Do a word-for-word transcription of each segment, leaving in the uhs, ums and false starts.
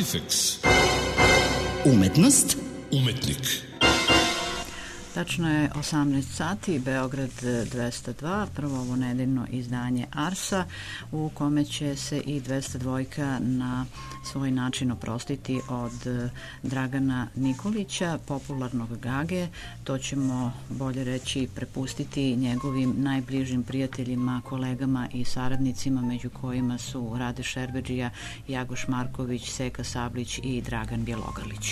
Artifex. Umetnost. Umetnik. Tačno je osamnaest sati, Beograd dvesta dva, prvo ovo nedeljno izdanje Arsa, u kome će se i dvesta dva na svoj način oprostiti od Dragana Nikolića, popularnog Gage. To ćemo, bolje reći, prepustiti njegovim najbližim prijateljima, kolegama i saradnicima, među kojima su Rade Šerbedžija, Jagoš Marković, Seka Sablić i Dragan Bjelogrlić.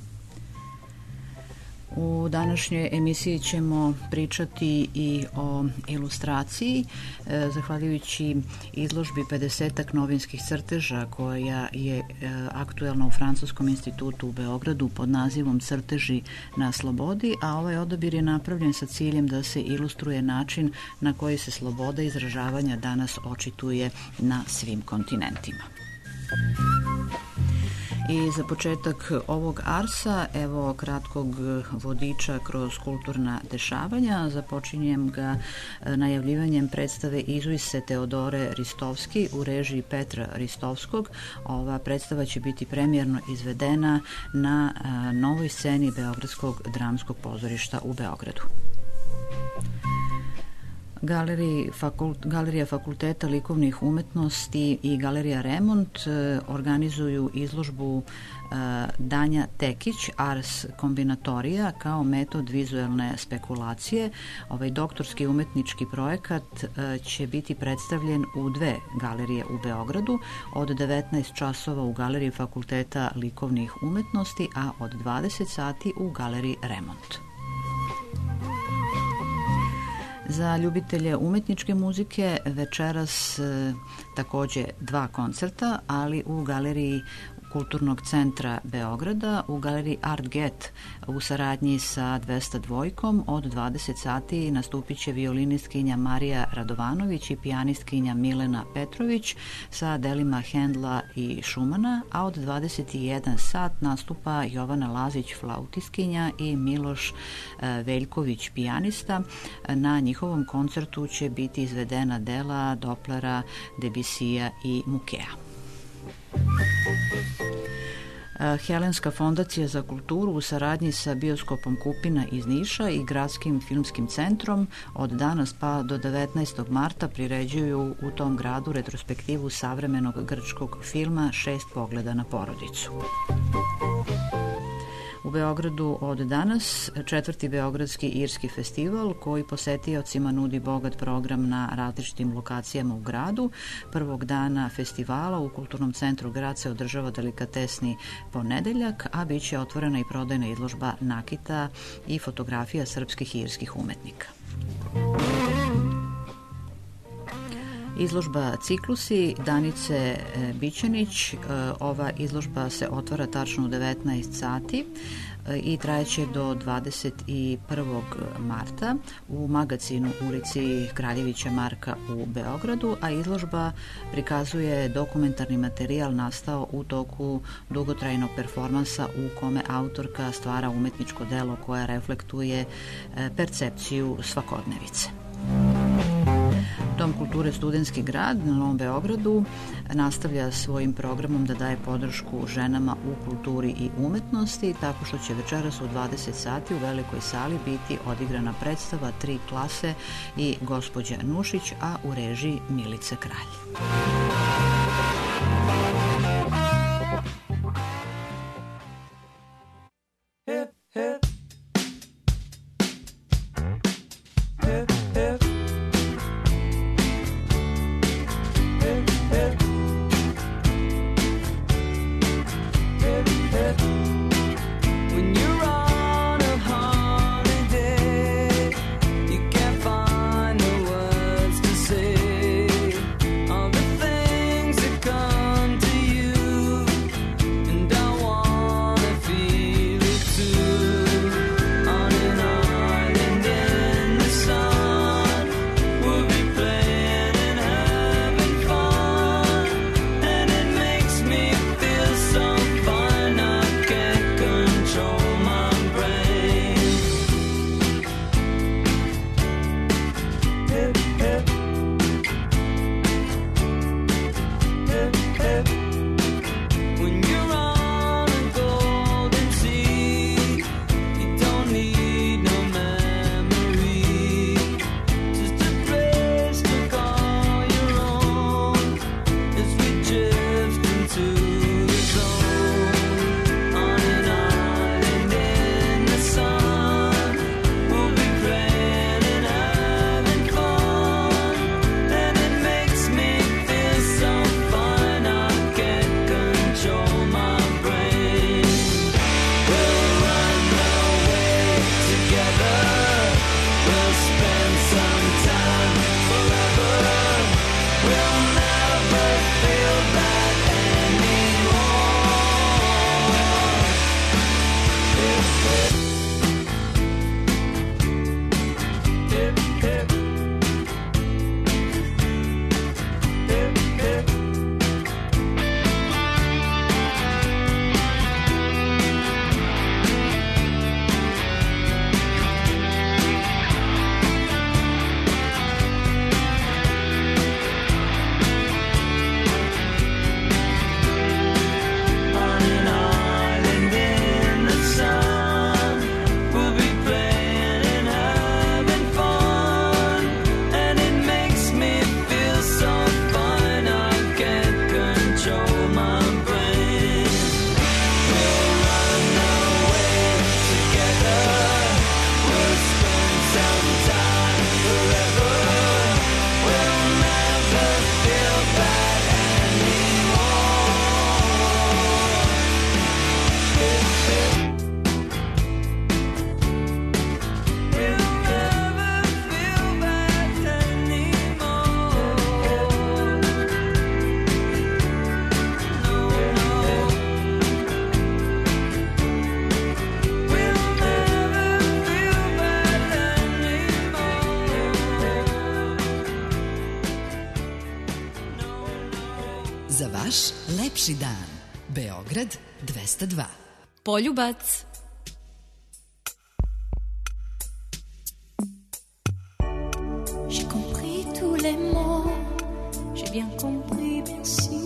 U današnjoj emisiji ćemo pričati i o ilustraciji, e, zahvaljujući izložbi pedesetak novinskih crteža koja je e, aktuelna u Francuskom institutu u Beogradu pod nazivom Crteži na slobodi, a ovaj odabir je napravljen sa ciljem da se ilustruje način na koji se sloboda izražavanja danas očituje na svim kontinentima. I za početak ovog Arsa, evo kratkog vodiča kroz kulturna dešavanja. Započinjem ga najavljivanjem predstave Izuise Teodore Ristovski u režiji Petra Ristovskog. Ova predstava će biti premijerno izvedena na novoj sceni Beogradskog dramskog pozorišta u Beogradu. Galeriji, fakult, Galerija Fakulteta likovnih umetnosti i Galerija Remont e, organizuju izložbu e, Danja Tekić, Ars Kombinatorija, kao metod vizuelne spekulacije. Ovaj doktorski umetnički projekat e, će biti predstavljen u dve galerije u Beogradu, od devetnaest časova u Galeriji Fakulteta likovnih umetnosti, a od dvadeset sati u Galeriji Remont. Za ljubitelje umetničke muzike večeras e, takođe dva koncerta, ali u Galeriji Kulturnog centra Beograda, u Galeriji Art Get u saradnji sa dvesta dva od dvadeset sati nastupit će violinistkinja Marija Radovanović i pijanistkinja Milena Petrović sa delima Hendla i Šumana, a od dvadeset jedan sat nastupa Jovana Lazić, flautistkinja, i Miloš Veljković, pijanista. Na njihovom koncertu će biti izvedena dela Doplera, Debisija i Mukea. Helenska fondacija za kulturu u saradnji sa bioskopom Kupina iz Niša i Gradskim filmskim centrom od danas pa do devetnaestog marta priređuju u tom gradu retrospektivu savremenog grčkog filma Šest pogleda na porodicu. U Beogradu od danas četvrti Beogradski irski festival, koji posetiocima nudi bogat program na različitim lokacijama u gradu. Prvog dana festivala u Kulturnom centru grad se održava delikatesni ponedeljak, a bit će otvorena i prodajna izložba nakita i fotografija srpskih i irskih umetnika. Izložba Ciklusi Danice Bićanić. Ova izložba se otvara tačno u devetnaest sati i trajeće do dvadeset prvog marta u magazinu ulici Kraljevića Marka u Beogradu, a izložba prikazuje dokumentarni materijal nastao u toku dugotrajnog performansa u kome autorka stvara umetničko delo koje reflektuje percepciju svakodnevice. Dom kulture Studentski grad na Novom Beogradu nastavlja svojim programom da daje podršku ženama u kulturi i umetnosti, tako što će večeras u dvadeset sati u velikoj sali biti odigrana predstava Tri klase i Gospođa Nušić, a u režiji Milice Kralj. All the things Za vaš lepši dan. Beograd dvesta dva. Poljubac. J'ai compris tous les mots, j'ai bien compris, merci.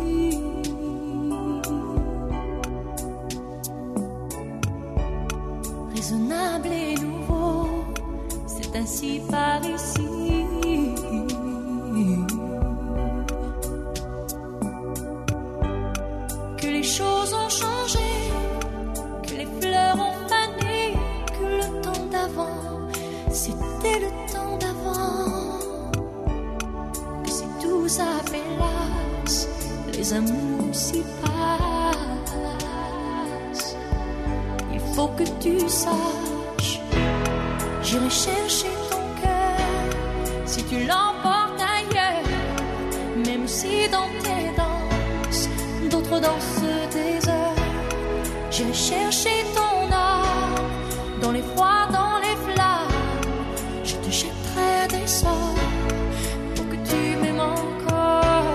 Raisonnable et nouveau, c'est ainsi par ici. Que les choses ont changé, que les fleurs ont fané, que le temps d'avant, c'était le temps d'avant. Que si tout s'appelasse, les amours s'y passent. Il faut que tu saches, j'irai chercher ton cœur si tu l'emportes ailleurs, même si dans tes danses d'autres dansent des heures. J'irai chercher ton âme dans les froids, dans les flammes. Je te jetterai des sorts pour que tu m'aimes encore,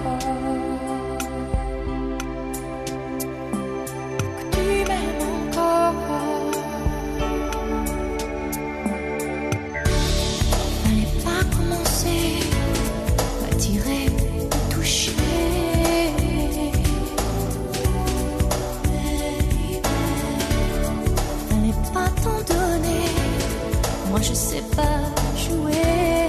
que tu m'aimes encore. Fallait pas commencer à tirer, à toucher. Moi je sais pas jouer.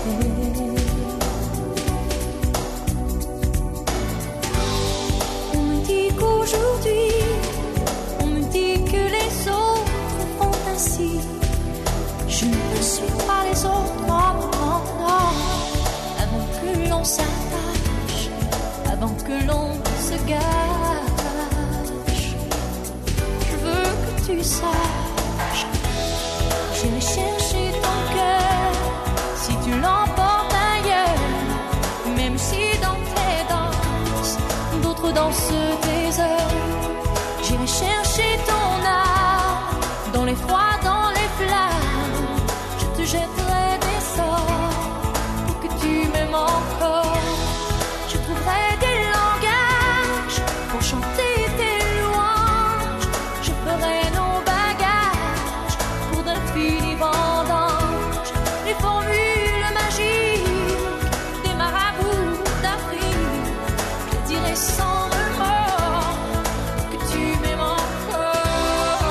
On me dit qu'aujourd'hui, on me dit que les autres font ainsi. Je ne suis pas les autres, non, non, non. Avant que l'on s'attache, avant que l'on se gâche, je veux que tu saches, j'irai chercher ton cœur si tu l'emportes ailleurs, même si dans tes danses d'autres dansent des heures. J'irai chercher ton âme dans les froids, dans les flammes. Je te jetterai des sorts pour que tu m'aimes encore. Je trouverai des langages pour chanter tes louanges. Je ferai nos bagages pour d'infinis vendanges. Les formules magiques des marabouts d'Afrique. Je dirai sans remords que tu m'aimes encore.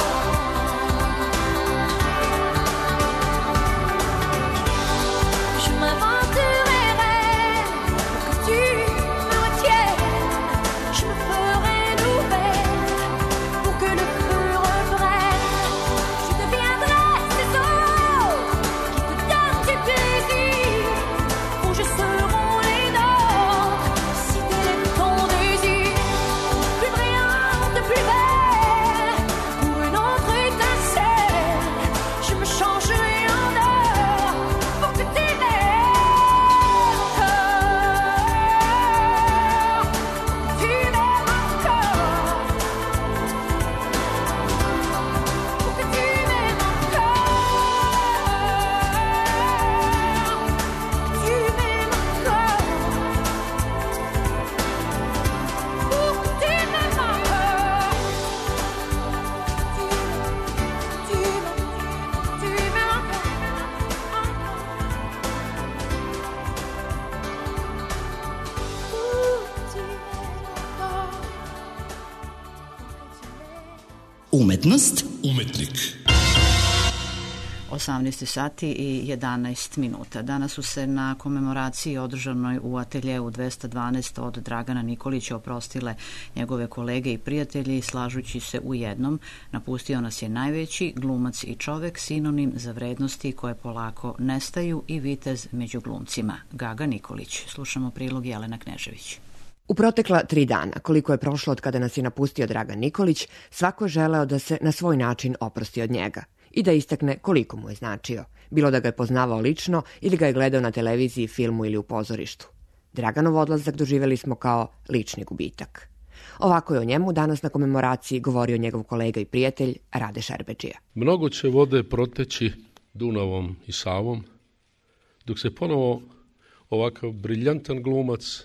Je m'inventerai pour que tu me retiennes. Je me ferai nouvelle pour que le feu reprenne. Je deviendrai ces autres qui te donnent du plaisir. Où je serai les nôtres si tel est ton désir. Plus brillante, plus belle, pour une autre étincelle. Je me changerai en or pour que tu m'aimes encore. Tu m'aimes encore. Pour que tu m'aimes encore. Tu m'aimes encore. Pour que tu m'aimes encore. Tu m'aimes, tu m'aimes encore. Umetnost Umetnik. osamnaest sati i jedanaest minuta. Danas su se na komemoraciji održanoj u ateljeu dvesta dvanaest od Dragana Nikolića oprostile njegove kolege i prijatelji, slažući se u jednom: napustio nas je najveći glumac i čovek, sinonim za vrednosti koje polako nestaju i vitez među glumcima. Gaga Nikolić. Slušamo prilog Jelena Knežević. U protekla tri dana, koliko je prošlo od kada nas je napustio Dragan Nikolić, svako je želeo da se na svoj način oprosti od njega i da istakne koliko mu je značio, bilo da ga je poznavao lično ili ga je gledao na televiziji, filmu ili u pozorištu. Draganov odlazak doživjeli smo kao lični gubitak. Ovako je o njemu danas na komemoraciji govorio njegov kolega i prijatelj Rade Šerbedžija. Mnogo će vode proteći Dunavom i Savom, dok se ponovo ovakav briljantan glumac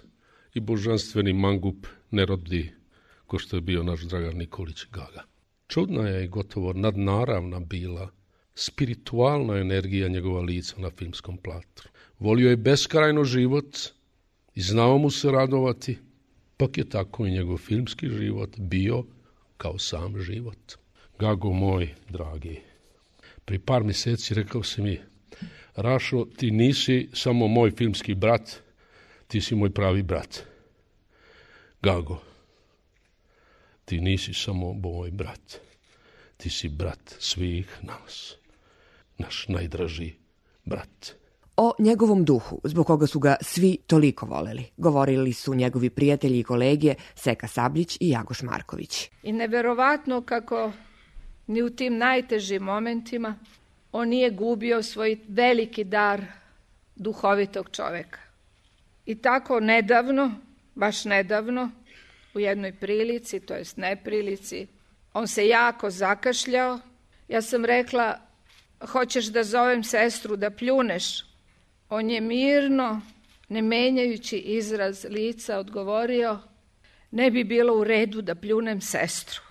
i božanstveni mangup ne rodi ko što je bio naš Dragan Nikolić Gaga. Čudna je i gotovo nadnaravna bila spiritualna energija njegova lica na filmskom platru. Volio je beskrajno život i znao mu se radovati, pak je tako i njegov filmski život bio kao sam život. Gago moj, dragi, pri par mjeseci rekao si mi: Rašo, ti nisi samo moj filmski brat, ti si moj pravi brat. Gago, ti nisi samo moj brat, ti si brat svih nas, naš najdraži brat. O njegovom duhu, zbog koga su ga svi toliko voleli, govorili su njegovi prijatelji i kolege Seka Sabljić i Jagoš Marković. I neverovatno kako ni u tim najtežim momentima on nije gubio svoj veliki dar duhovitog čoveka. I tako nedavno, baš nedavno, u jednoj prilici, to jest neprilici, on se jako zakašljao. Ja sam rekla: hoćeš da zovem sestru da pljuneš? On je mirno, ne menjajući izraz lica, odgovorio: ne bi bilo u redu da pljunem sestru.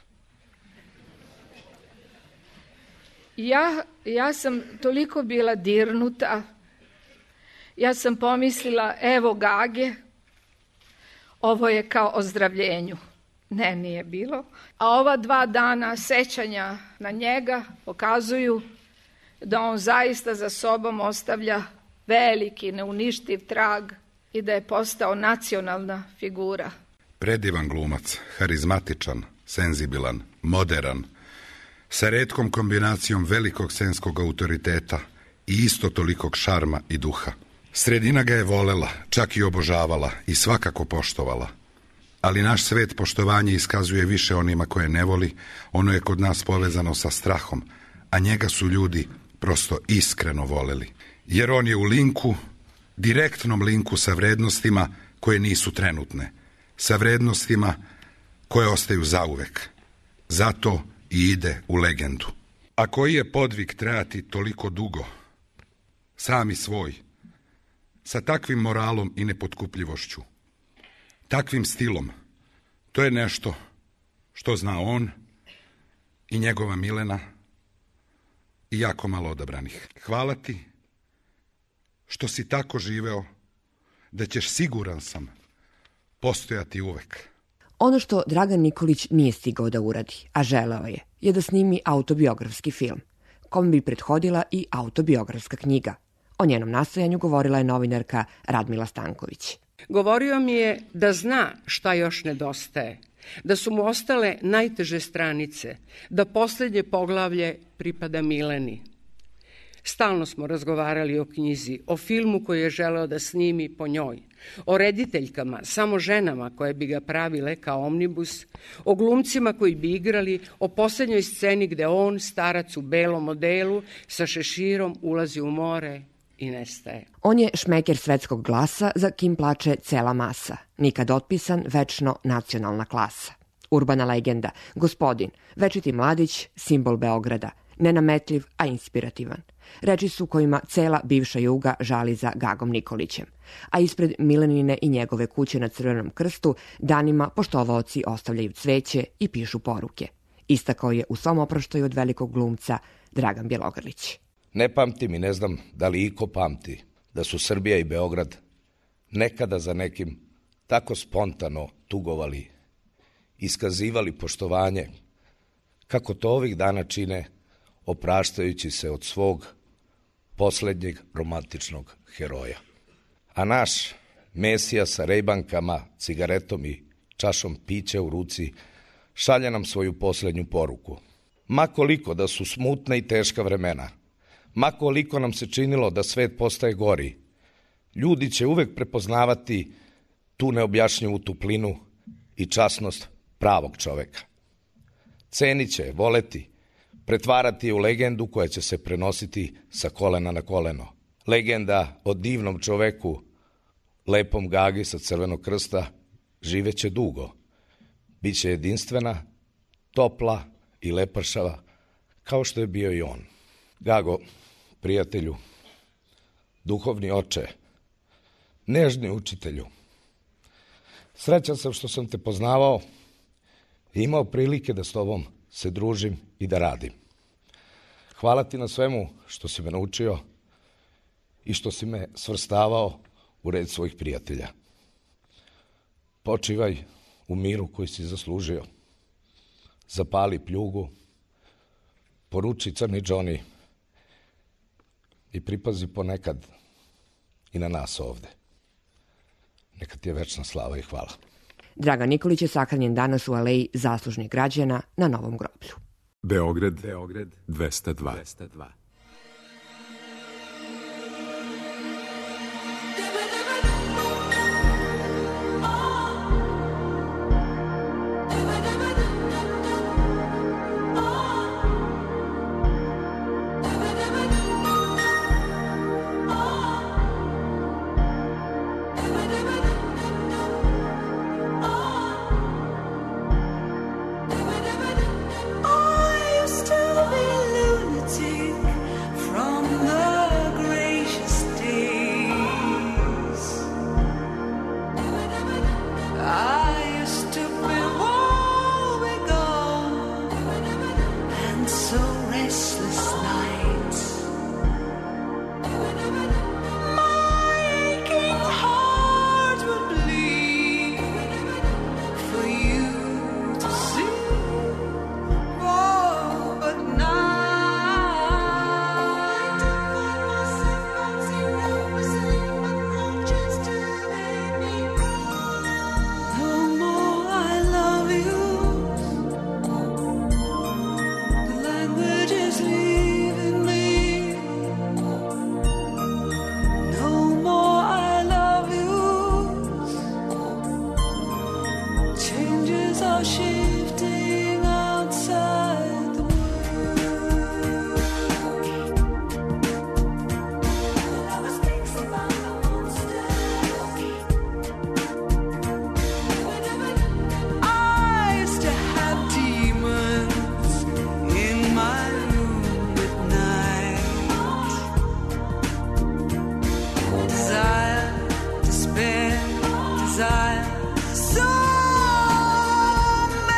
Ja, ja sam toliko bila dirnuta, ja sam pomislila: evo Gage, ovo je kao ozdravljenju. Ne, nije bilo. A ova dva dana sećanja na njega pokazuju da on zaista za sobom ostavlja veliki, neuništiv trag i da je postao nacionalna figura. Predivan glumac, harizmatičan, senzibilan, moderan, sa retkom kombinacijom velikog scenskog autoriteta i isto tolikog šarma i duha. Sredina ga je volela, čak i obožavala i svakako poštovala. Ali naš svet poštovanje iskazuje više onima koje ne voli, ono je kod nas povezano sa strahom, a njega su ljudi prosto iskreno voleli. Jer on je u linku, direktnom linku sa vrednostima koje nisu trenutne, sa vrednostima koje ostaju zauvek. Zato i ide u legendu. A koji je podvig trajati toliko dugo, sami svoj, sa takvim moralom i nepotkupljivošću, takvim stilom, to je nešto što zna on i njegova Milena i jako malo odabranih. Hvala ti što si tako živeo da ćeš, siguran sam, postojati uvek. Ono što Dragan Nikolić nije stigao da uradi, a želeo je, je da snimi autobiografski film, kome bi prethodila i autobiografska knjiga. O njenom nastojanju govorila je novinarka Radmila Stanković. Govorio mi je da zna šta još nedostaje, da su mu ostale najteže stranice, da poslednje poglavlje pripada Mileni. Stalno smo razgovarali o knjizi, o filmu koji je želeo da snimi po njoj, o rediteljkama, samo ženama koje bi ga pravile kao omnibus, o glumcima koji bi igrali, o poslednjoj sceni gde on, starac u belom odelu, sa šeširom ulazi u more i nestaje. On je šmeker svetskog glasa za kim plače cela masa, nikad otpisan, večno nacionalna klasa. Urbana legenda, gospodin, večiti mladić, simbol Beograda, nenametljiv, a inspirativan. Reči su kojima cela bivša Juga žali za Gagom Nikolićem. A ispred Milenine i njegove kuće na Crvenom krstu danima poštovaoci ostavljaju cveće i pišu poruke. Istakao je u svom oproštaju od velikog glumca Dragan Bjelogrlić. Ne pamtim i ne znam da li iko pamti da su Srbija i Beograd nekada za nekim tako spontano tugovali, iskazivali poštovanje, kako to ovih dana čine, opraštajući se od svog poslednjeg romantičnog heroja. A naš Mesija sa rejbankama, cigaretom i čašom pića u ruci šalje nam svoju poslednju poruku. Ma koliko da su smutna i teška vremena, ma koliko nam se činilo da svet postaje gori, ljudi će uvek prepoznavati tu neobjašnjivu tuplinu i časnost pravog čoveka. Cenit će, voleti, pretvarati je u legendu koja će se prenositi sa kolena na koleno. Legenda o divnom čoveku, lepom Gagi sa Crvenog krsta, živeće dugo. Biće jedinstvena, topla i lepršava, kao što je bio i on. Gago, prijatelju, duhovni oče, nežni učitelju, Srećan sam što sam te poznavao i imao prilike da s tobom se družim i da radim. Hvala ti na svemu što si me naučio i što si me svrstavao u red svojih prijatelja. Počivaj u miru koji si zaslužio. Zapali pljugu, poruči Crni Džoni i pripazi ponekad i na nas ovde. Neka ti je večna slava i hvala. Dragan Nikolić je sahranjen danas u aleji Zaslužnih građana na Novom groblju. Beograd, Beograd dvesta dva. So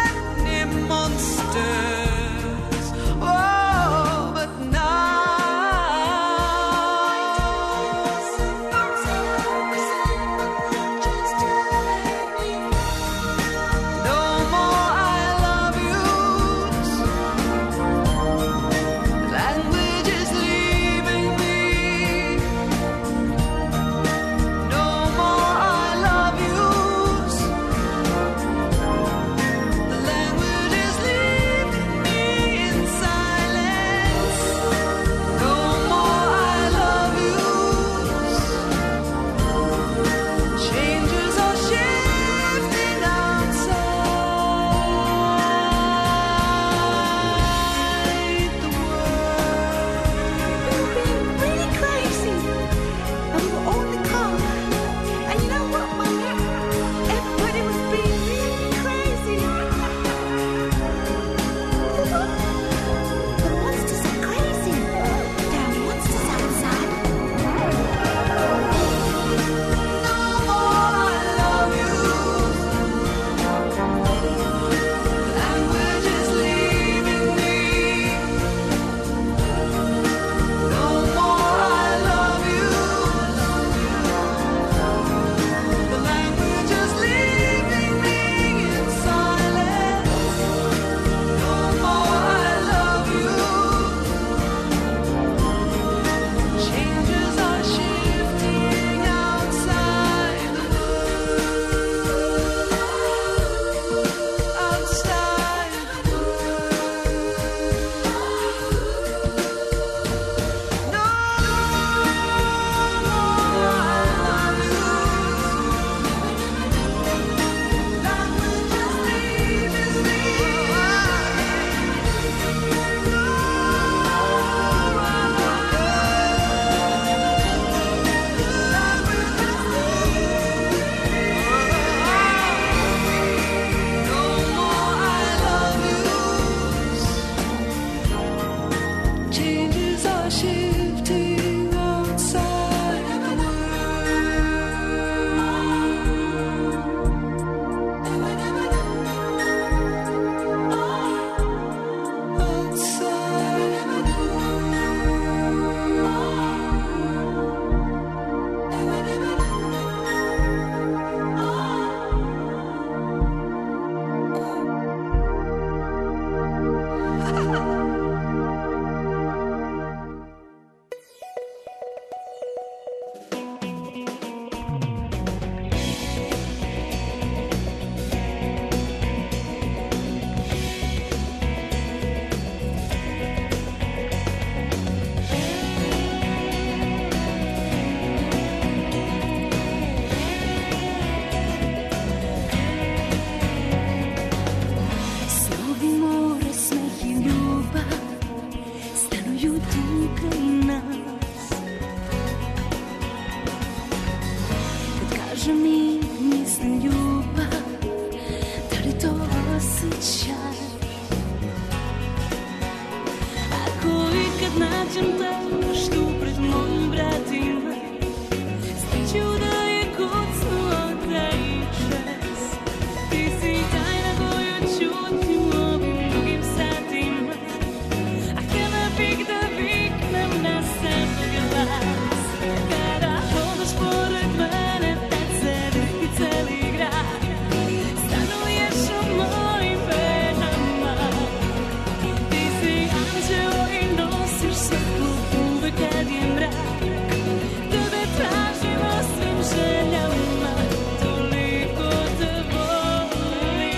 mi misli ljubav, da li to osjećaj? Ako ikad nađem taštu pred mojim vratima, znaću da je kucnuo taj čas. Ti si tajna koju čutim u ovim drugim satima, a htjela bih da viknem na sam glas. Kada hodaš pored mene, tad se drhti celi grad. Stanuješ u mojim venama, ti si anđeo i nosiš svetlo uvek kad je mrak. Tebe tražim o svim željama, toliko te volim.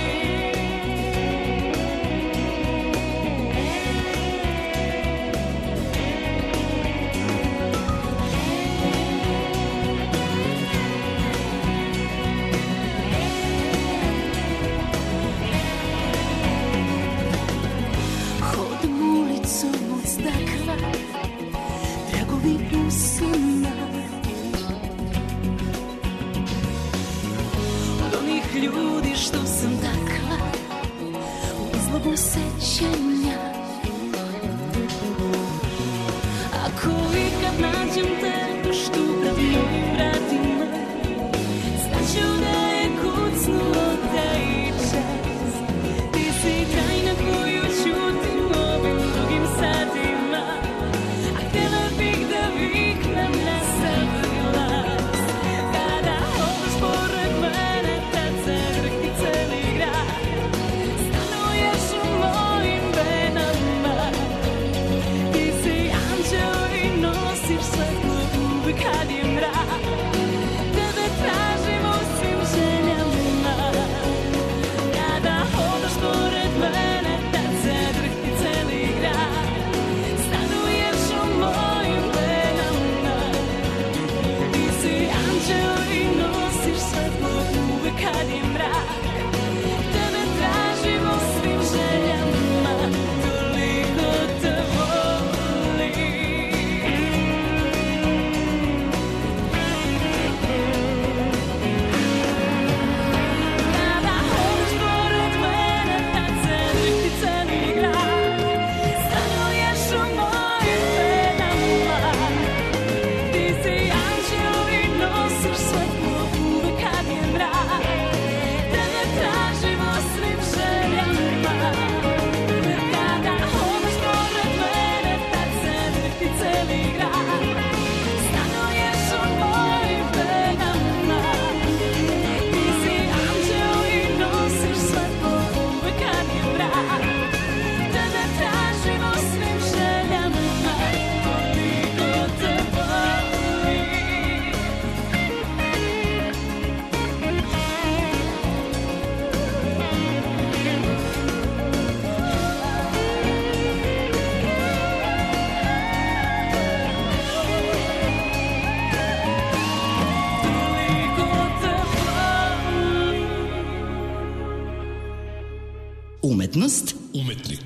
Hodam ulicom od stakla, tragovi usana, od onih ljudi što sam takla u izlogu sećanja. Ako ikad nađem te što pred mojim vratima, znaću da je kucnuo taj čas. Ti si tajna koju čutim u ovim drugim satima, a htjela bih da viknem na sav glas. Kada hodaš pored mene, tad se drhti celi grad. Stanuješ u mojim venama, ti si anđeo i nosiš svetlo uvek kad je mrak. Tebe tražim u svim željama, kada hodaš pored mene, tad se drhti celi grad. Stanuješ u mojim venama, ti si anđeo i nosiš svetlo uvek kad je mrak. Tebe tražim u svim željama, toliko te volim. Kada hodaš pored mene, tad se drhti celi grad. Stanuješ u mojim venama, ti si anđeo i nosiš svetlo uvek kad je mrak. Tebe tražim u svim željama, kada hodaš pored mene, tad se drhti celi grad. Stanuješ u mojim venama, ti si anđeo i nosiš svetlo uvek kad je mrak. Tebe tražim u svim željama, toliko te volim. Umetnost, Umetnik.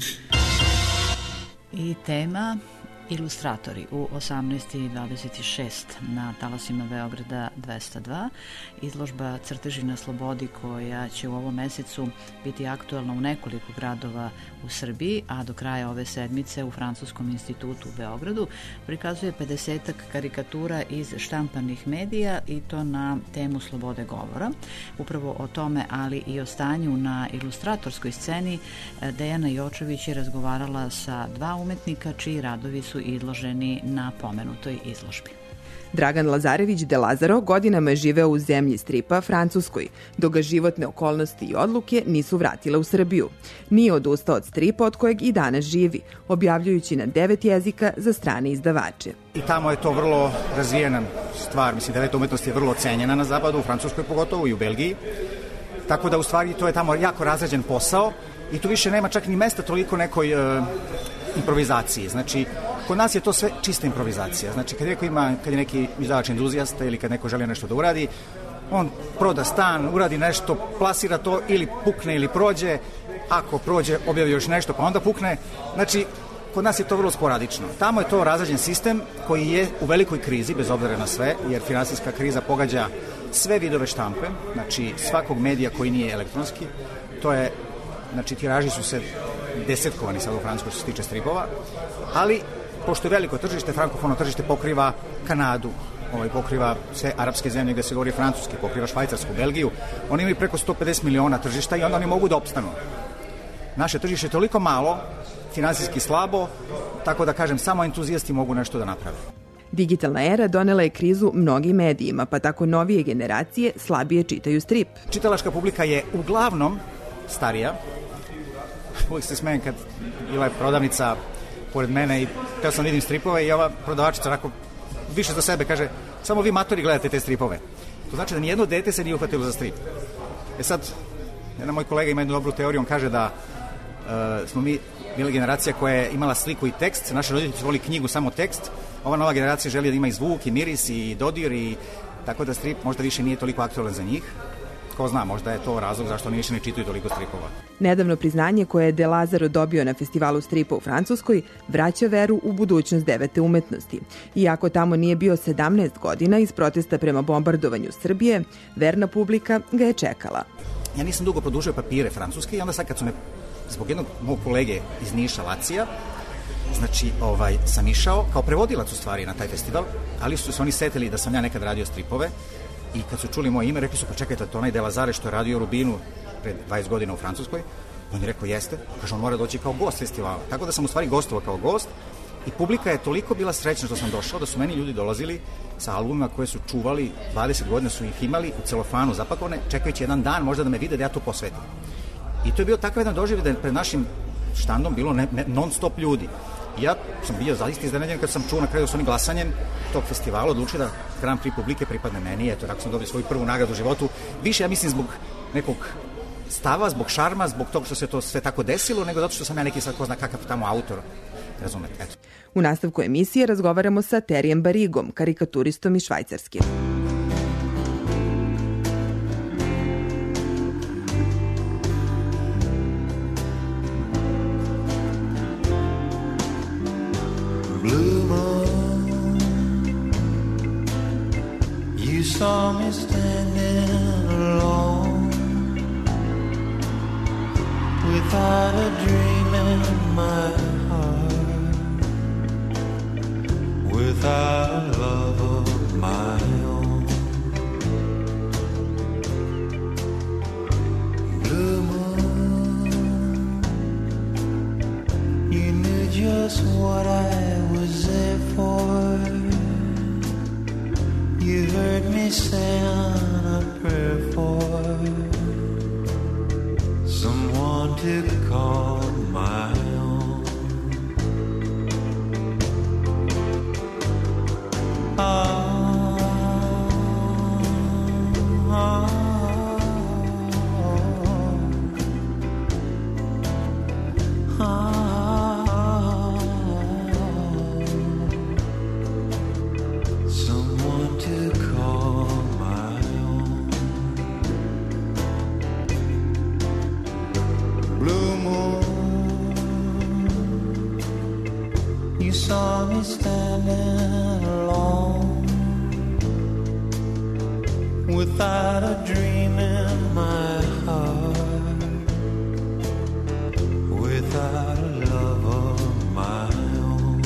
I tema Ilustratori u osamnaest i dvadeset šest na talasima Beograda dvesta dva. Izložba Crteži na slobodi koja će u ovom mesecu biti aktuelna u nekoliko gradova u Srbiji, a do kraja ove sedmice u Francuskom institutu u Beogradu prikazuje pedesetak karikatura iz štampanih medija i to na temu slobode govora. Upravo o tome, ali i o stanju na ilustratorskoj sceni, Dejana Jočević je razgovarala sa dva umetnika čiji radovi su izloženi na pomenutoj izložbi. Dragan Lazarević de Lazaro godinama je živeo u zemlji stripa, Francuskoj, dok ga životne okolnosti i odluke nisu vratile u Srbiju. Nije odustao od stripa od kojeg i danas živi, objavljujući na devet jezika za strane izdavače. I tamo je to vrlo razvijena stvar. Mislim, deveta umetnost je vrlo cenjena na zapadu, u Francuskoj pogotovo i u Belgiji. Tako da u stvari to je tamo jako razrađen posao i tu više nema čak ni mesta toliko nekoj e, improvizaciji. Znači, kod nas je to sve čista improvizacija. Znači, kad neko ima, kad je neki izdavač entuzijasta ili kad neko želi nešto da uradi, on proda stan, uradi nešto, plasira to ili pukne ili prođe. Ako prođe, objavi još nešto, pa onda pukne. Znači, kod nas je to vrlo sporadično. Tamo je to razrađen sistem koji je u velikoj krizi, bez obzira na sve, jer finansijska kriza pogađa sve vidove štampe, znači svakog medija koji nije elektronski. To je, znači tiraži su se desetkovani sad u Francuskoj što se tiče stripova, ali pošto je veliko tržište, frankofono tržište pokriva Kanadu, ovaj, pokriva sve arapske zemlje gde se govori francuski, pokriva Švajcarsku, Belgiju, oni imaju preko sto pedeset miliona tržišta i onda oni mogu da opstanu. Naše tržište je toliko malo, finansijski slabo, tako da kažem, samo entuzijasti mogu nešto da naprave. Digitalna era donela je krizu mnogim medijima, pa tako novije generacije slabije čitaju strip. Čitalačka publika je uglavnom starija. Uvijek se smejem kad bila je prodavnica pored mene i teo sam vidim stripove i ova prodavačica onako više za sebe kaže, samo vi matori gledate te stripove. To znači da nijedno dete se nije uhvatilo za strip. E sad, jedan moj kolega ima jednu dobru teoriju, on kaže da uh, smo mi bila generacija koja je imala sliku i tekst, naši roditelji su volili knjigu, samo tekst, ova nova generacija želi da ima i zvuk, i miris, i dodir, i tako da strip možda više nije toliko aktualan za njih. Ko zna, možda je to razlog zašto oni više ne čitaju toliko stripova. Nedavno priznanje koje je De Lazaro dobio na festivalu stripa u Francuskoj vraća veru u budućnost devete umetnosti. Iako tamo nije bio sedamnaest godina iz protesta prema bombardovanju Srbije, verna publika ga je čekala. Ja nisam dugo produžio papire francuske i onda sad kad su me, zbog jednog mog kolege iz Niša, Lacija, znači ovaj, sam išao kao prevodilac u stvari na taj festival, ali su se oni setili da sam ja nekad radio stripove. I kad su čuli moje ime, rekli su, pa čekajte, to onaj De Lazare što je radio Rubinu pred dvadeset godina u Francuskoj. On je rekao, jeste. Kaže, on mora doći kao gost festivala. Tako da sam u stvari gostovao kao gost i publika je toliko bila srećna što sam došao da su meni ljudi dolazili sa albumima koje su čuvali, dvadeset godina su ih imali u celofanu zapakovane, čekajući jedan dan možda da me vide da ja to posvetim. I to je bio takav jedan doživljaj da je pred našim štandom bilo ne, ne, non stop ljudi. I ja sam bio zaista iznenađen kad sam čuo na kraju da su oni glasanjem tog festivala odlučili da Grand Prix publike pripadne meni. Eto, tako sam dobio svoju prvu nagradu u životu. Više, ja mislim, zbog nekog stava, zbog šarma, zbog toga što se to sve tako desilo, nego zato što sam ja neki sad ko zna kakav tamo autor. Razumete, eto. U nastavku emisije razgovaramo sa Terijem Barigom, karikaturistom iz Švajcarske. Saw me standing alone without a dream in my heart, without a love of my own. Blue moon, you knew just what I was there for. You heard me sing a prayer for someone to call my own. Ah, ah, ah, ah. Saw me standing alone without a dream in my heart, without a love of my own.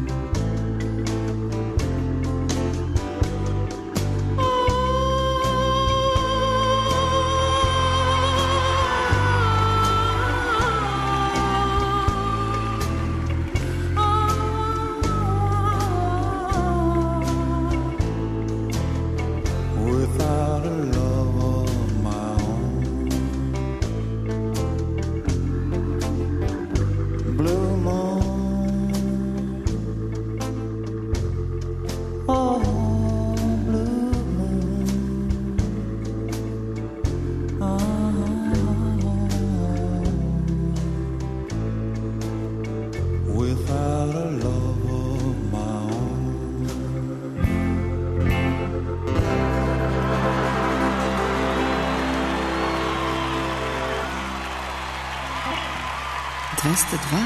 dvesta dva.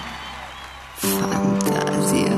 Fantazija.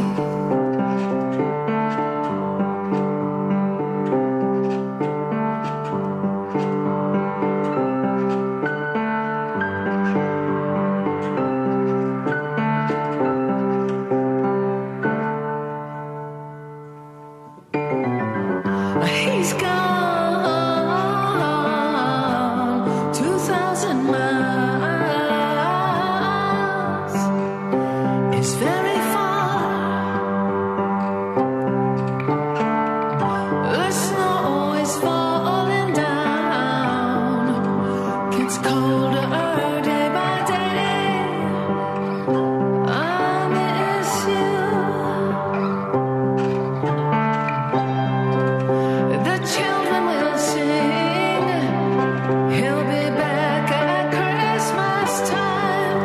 Gets colder day by day. I miss you. The children will sing. He'll be back at Christmas time.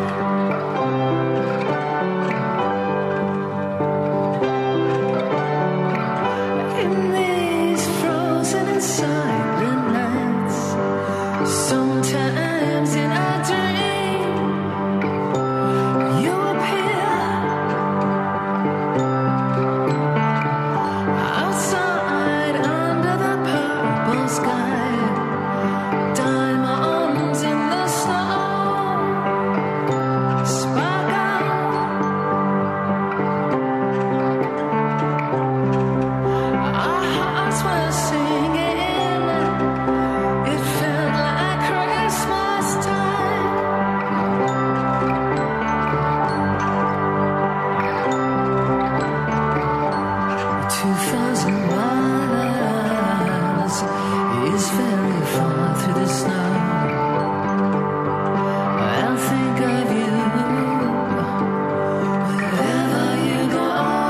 In these frozen and silent nights, sometimes in a dream, you appear outside under the purple sky, diamonds in the snow sparkle. Our hearts were singing. It felt like Christmas time. Two thousand miles is very far through the snow. I'll think of you wherever you go.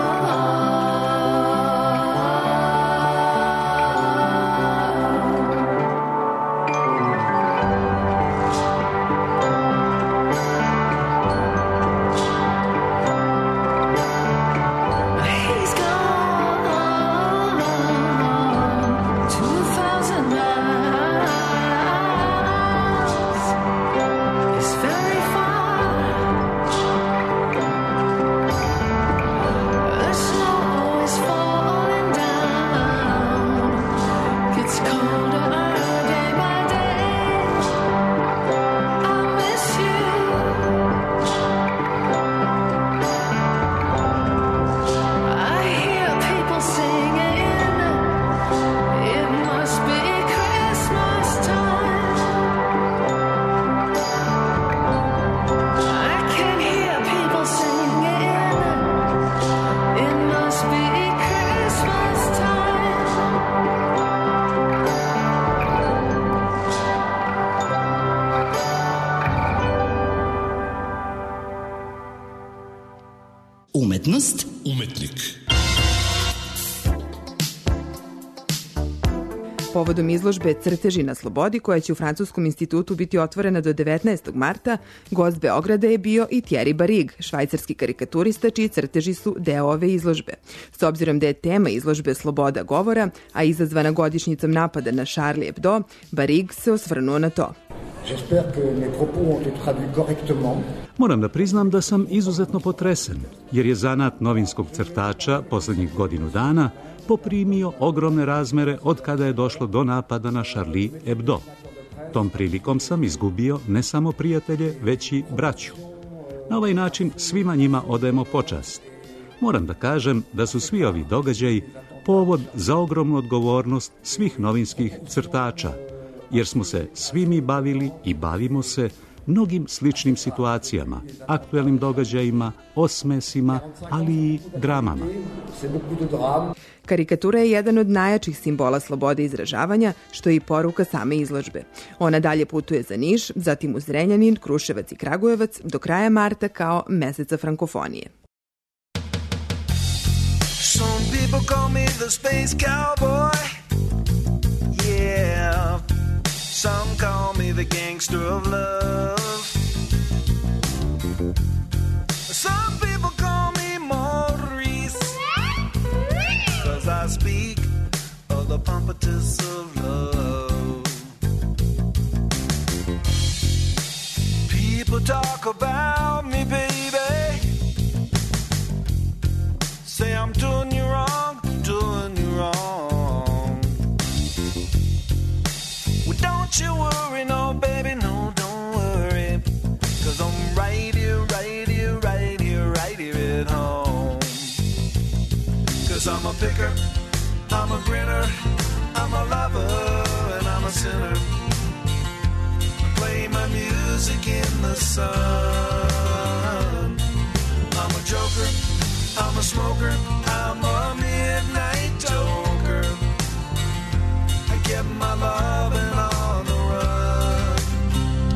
He's gone two thousand miles. It's very far. The snow is falling down. Gets colder day by day. I miss you. I hear people singing. It must be Christmas time. I can hear people singing. It must be Christmas time. Umetnost, Umetnik. Povodom izložbe Crteži na slobodi, koja će u Francuskom institutu biti otvorena do devetnaestog marta, gost Beograda je bio i Thierry Barig, švajcarski karikaturista čiji crteži su deo ove izložbe. S obzirom da je tema izložbe sloboda govora, a izazvana godišnjicom napada na Charlie Hebdo, Barig se osvrnuo na to. Moram da priznam da sam izuzetno potresen, jer je zanat novinskog crtača poslednjih godinu dana poprimio ogromne razmere od kada je došlo do napada na Charlie Hebdo. Tom prilikom sam izgubio ne samo prijatelje, već i braću. Na ovaj način svima njima odajemo počast. Moram da kažem da su svi ovi događaji povod za ogromnu odgovornost svih novinskih crtača, jer smo se svi mi bavili i bavimo se mnogim sličnim situacijama, aktuelnim događajima, osmesima, ali i dramama. Karikatura je jedan od najjačih simbola slobode izražavanja, što je i poruka same izložbe. Ona dalje putuje za Niš, zatim u Zrenjanin, Kruševac i Kragujevac, do kraja marta kao meseca frankofonije. Some people call me the space cowboy. Yeah. Some call me the gangster of love. Some people call me Maurice, 'cause I speak of the pompatus of love. People talk about me, baby, say I'm doing you wrong, doing you wrong. Well, don't you worry, no, baby, no, don't worry, 'cause I'm right here, right here, right here, right here at home. 'Cause I'm a picker, I'm a grinner, I'm a lover, and I'm a sinner. Play my music in the sun. I'm a joker, I'm a smoker, I'm a midnight toker. I get my loving on the run.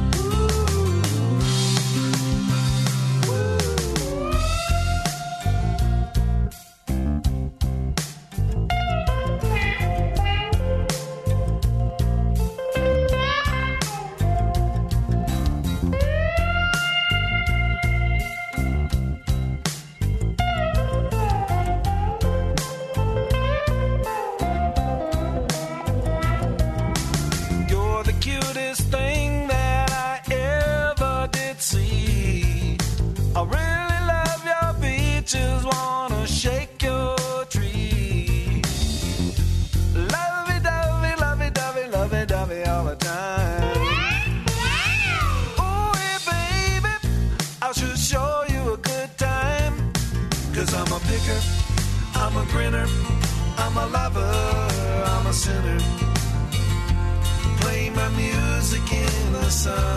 cutest thing that I ever did see. I really love your beaches, wanna shake your tree. Lovey-dovey, lovey-dovey, lovey-dovey all the time. Ooh, yeah, baby, I should show you a good time. 'Cause I'm a picker, I'm a grinner, I'm a lover, I'm a sinner. Play my music in the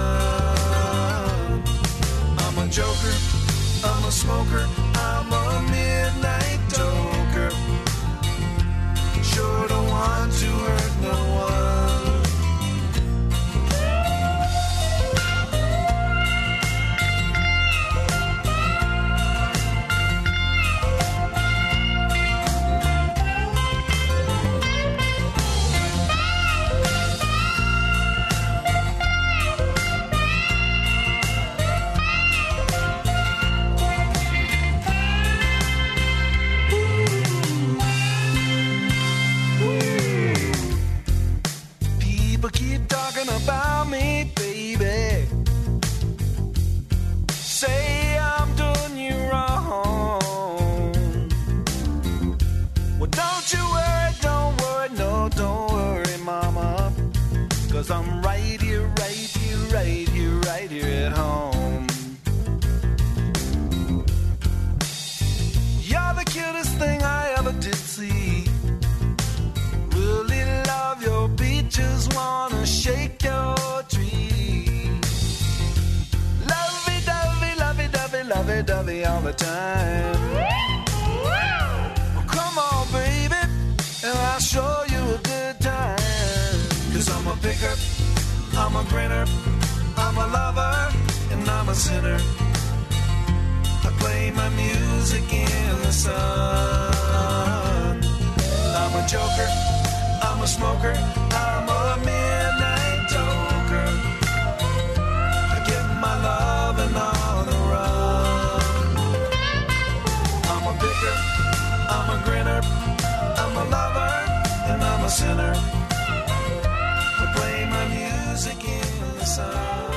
sun. I'm a joker, I'm a smoker, I'm a midnight toker. Sure don't want to hurt no one. Keep talking about me, baby. Say I'm doing you wrong. Well, don't you worry, don't worry, no, don't worry, mama. 'Cause I'm right here, right here, right here, right here at home. You're the cutest thing I ever did see. Really love your beaches, wanna shake your tree. Lovey-dovey, lovey-dovey, lovey-dovey all the time. Well, come on, baby, and I'll show you a good time. 'Cause I'm a picker, I'm a grinner, I'm a lover, and I'm a sinner. I play my music in the sun. I'm a joker, I'm a smoker, I'm a midnight toker. I get my loving on the run. I'm a picker, I'm a grinner, I'm a lover, and I'm a sinner. I play my music in the sun.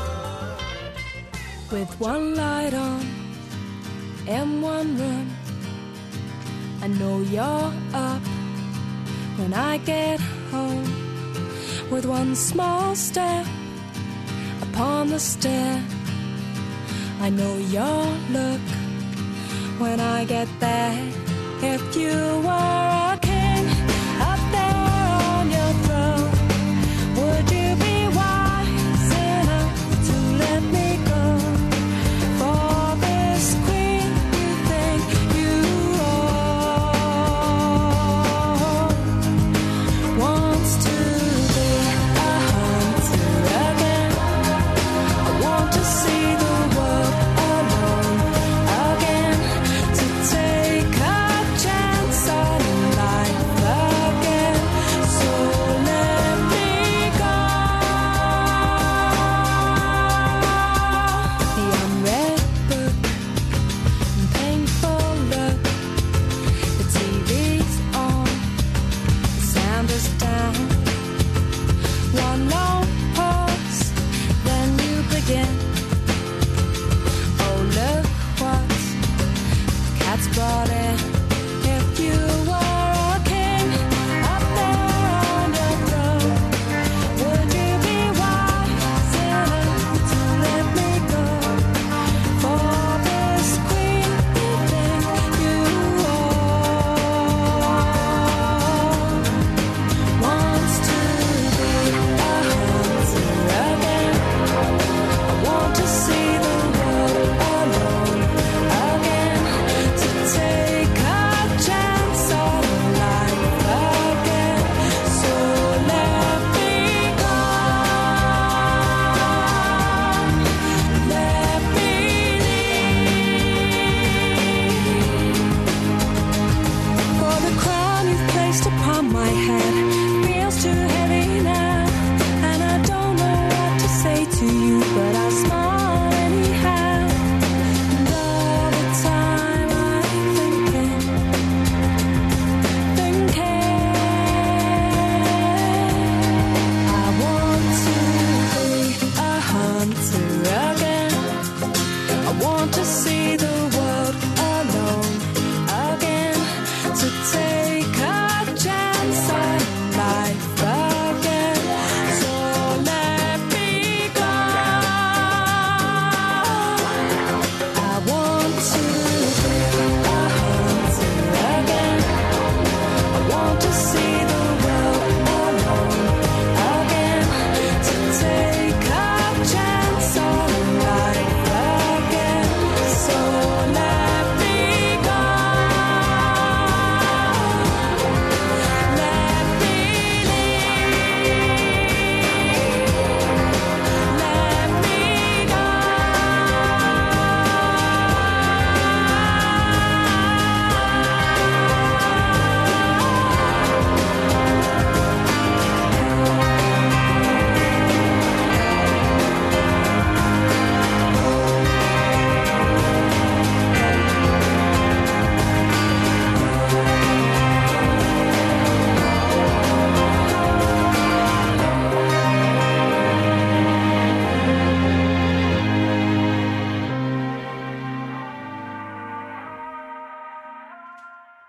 With one light on and one room, I know you're up when I get home. With one small step upon the stair, I know your look when I get there. If you were a king up there on your throne, would you be wise enough to let me go? For this queen you think you are wants to be a hunter again. I want to see the world alone again, to take a chance on life.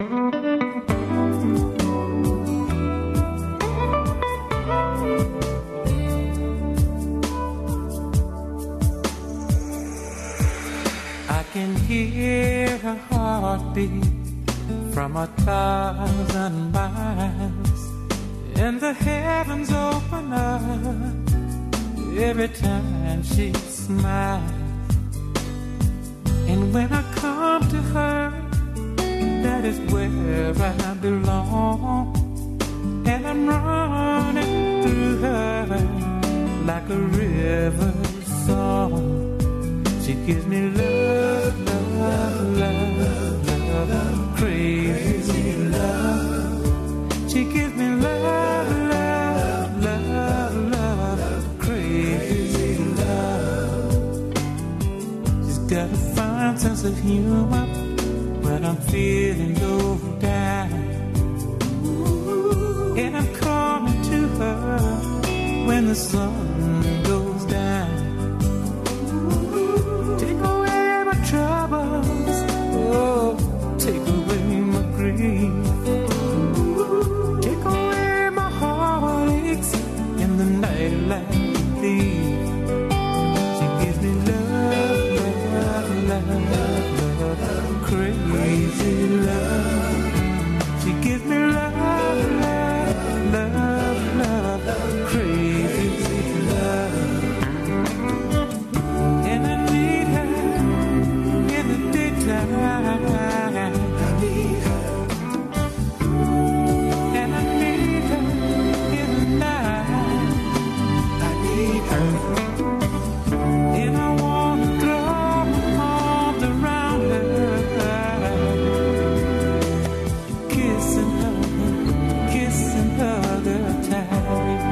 can hear her heartbeat from a thousand miles, and the heavens open up every time she smiles. And when I come to her, that is where I belong, and I'm running through her like a river song. She gives me love, love, love, love, love, crazy love. She gives me love, love, love, love, crazy love. She's got a fine sense of humor when I'm feeling low down, and I'm coming to her when the sun goes down. Troubles, oh, take away my grief, take away my heartaches in the night like a thief. She gives me love, love, love, love, love, crazy love. She gives me love, love, love, love, love, crazy love. And I need her. I need her, and I need her in the night. I need her, and I want to throw my arms around her, kissing her, kissing her the time.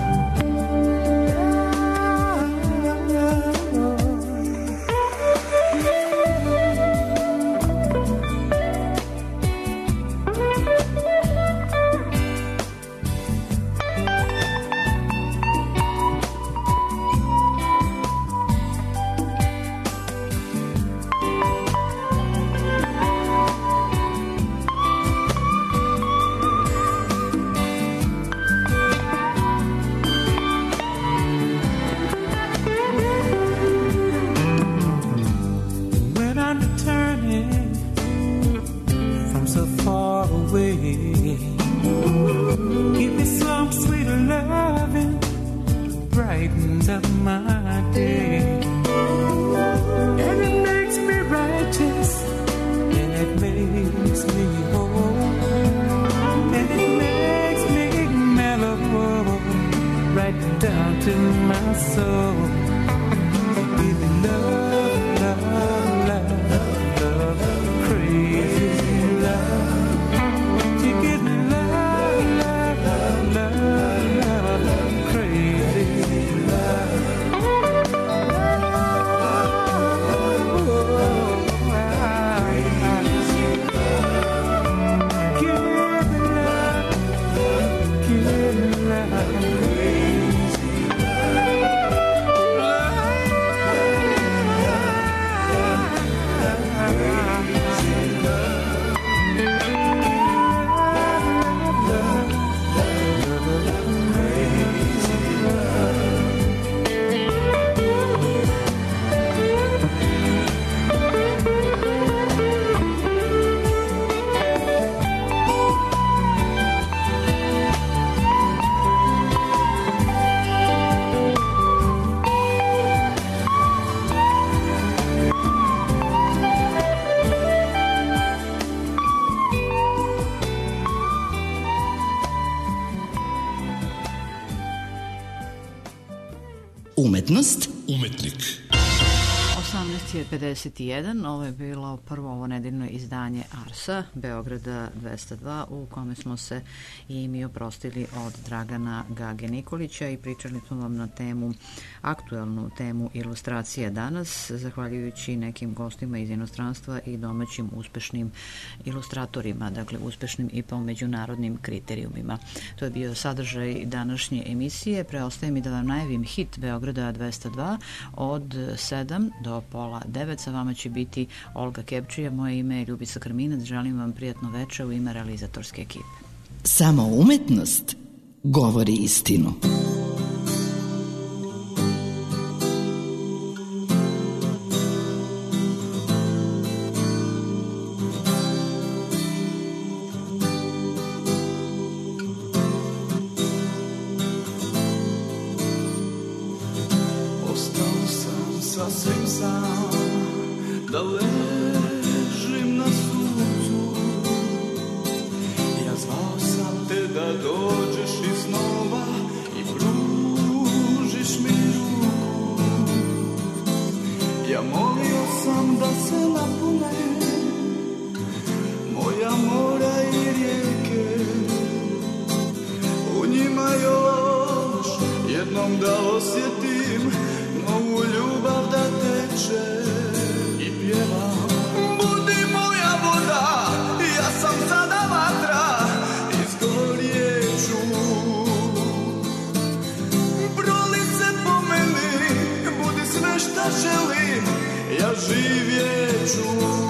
Umetnost, umetnik. osamnaest je pedeset jedan, ovo je bilo prvo ovo nedeljno izdanje Arsa, Beograda dvesta dva, u kome smo se i mi oprostili od Dragana Gage Nikolića i pričali smo vam na temu, aktuelnu temu ilustracije danas, zahvaljujući nekim gostima iz inostranstva i domaćim uspešnim ilustratorima, dakle uspešnim i po međunarodnim kriterijumima. To je bio sadržaj današnje emisije. Preostaje mi da vam najavim hit Beograda dvesta dva od sedam do do pola devet. Sa vama će biti Olga Kepčija, moje ime je Ljubica Krminac. Želim vam prijatno večer u ime realizatorske ekipe. Samo umetnost govori istinu. Ostao sam sasvim sam, da ležim na suncu. Ja zvao sam te da dođeš iznova i pružiš mi ruku. Ja molio sam da se napune moja mora i rijeke, u njima još jednom da osjetim novu ljubav da teče i pjevam. Budi moja voda, ja sam sada vatra, izgorjeću. Proli se po meni, budi sve šta želim, ja živjeću.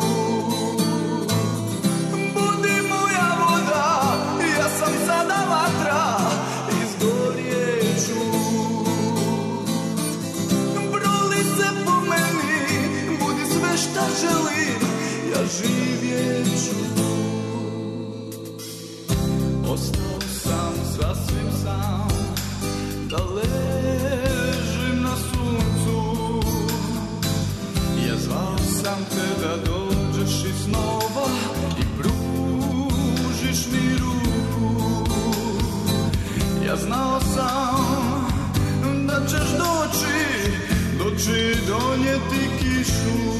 Budi moja voda, ja sam sada vatra, izgorjeću. Proli se po meni, budi sve šta želim, ja živjeću. Ostao sam sasvim sam, da ležim na suncu. Ja zvao sam te da dođeš iznova i pružiš mi ruku. Ja znao sam da ćeš doći, doći donijeti kišu.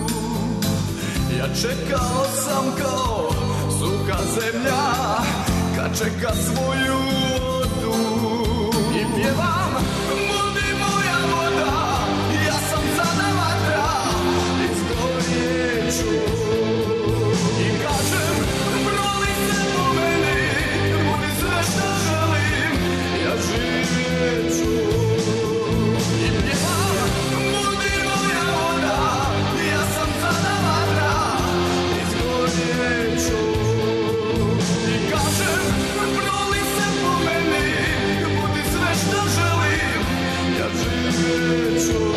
Ja čekao sam kao suha zemlja, kad čeka svoju vodu. I pjevam, budi moja voda, ja sam sada vatra, izgorjeću. I kažem, proli se po meni, budi sve šta želim, ja živjeću. I pjevam, budi moja voda, ja sam sada vatra, izgorjeću. I kažem, proli se po meni, budi sve što želim, ja živjeću.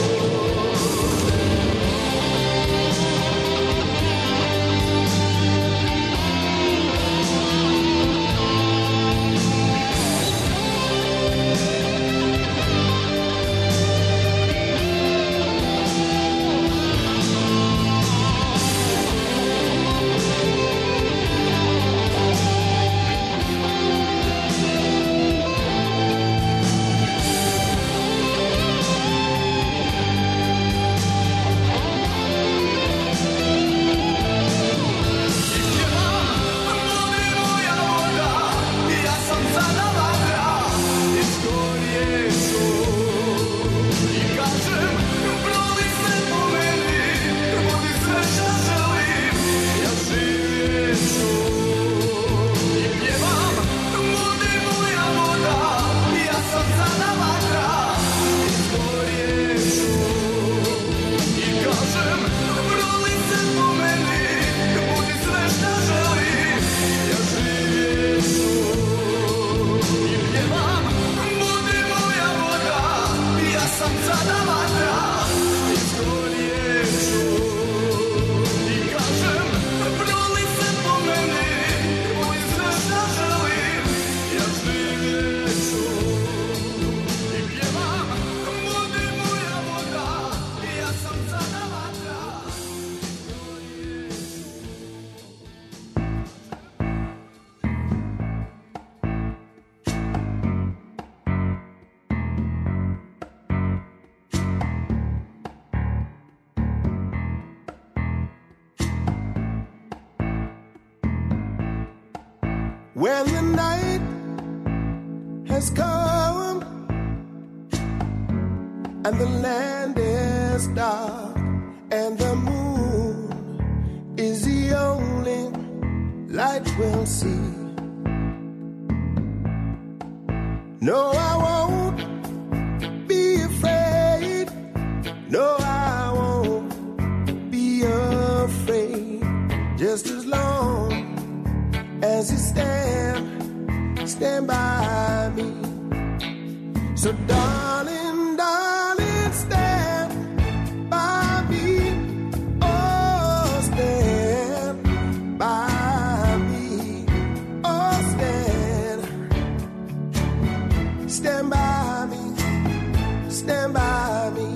When the night has come and the land is dark and the moon is the only light we'll see. No, I won't be afraid. No, I won't So darling, darling, stand by me. Oh, stand by me. Oh, stand. Stand by me. Stand by me.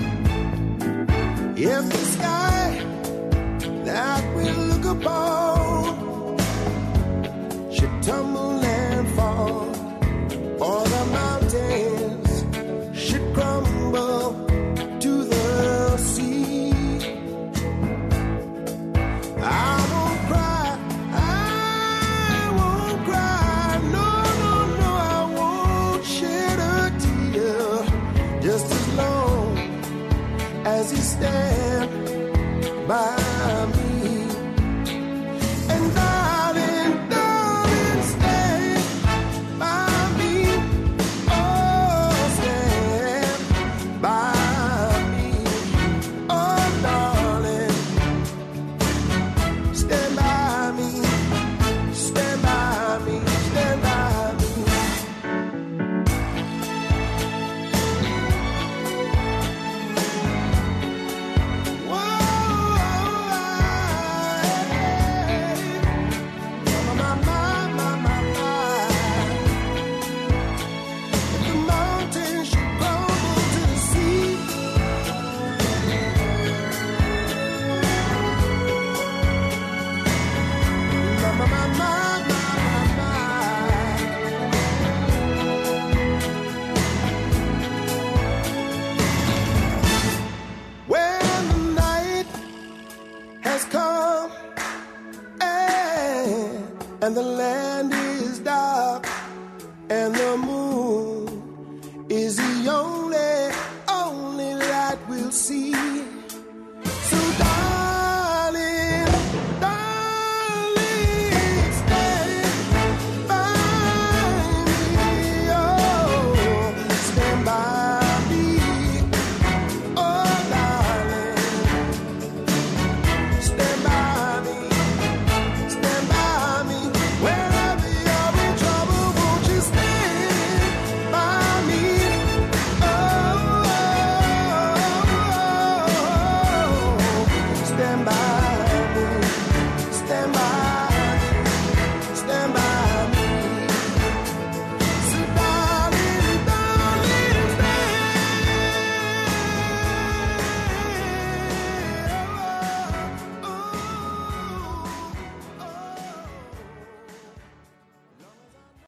If the sky that we look upon should tumble and fall, or the mountains should crumble to the sea, I won't cry, I won't cry, no, no, no, I won't shed a tear, just as long as you stand by me. And darling, darling, stand by me. Oh, stand by me. Oh, darling, stand by me. Stand by me. Stand by me. When the night has come and, and the land is dark and the moon is the only, only light we'll see. So darling, darling, stand by me. Oh, stand by me. Oh, darling, stand by me. Stand by me. Wherever you're in trouble, won't you stand by me? Oh, stand by me. Stand by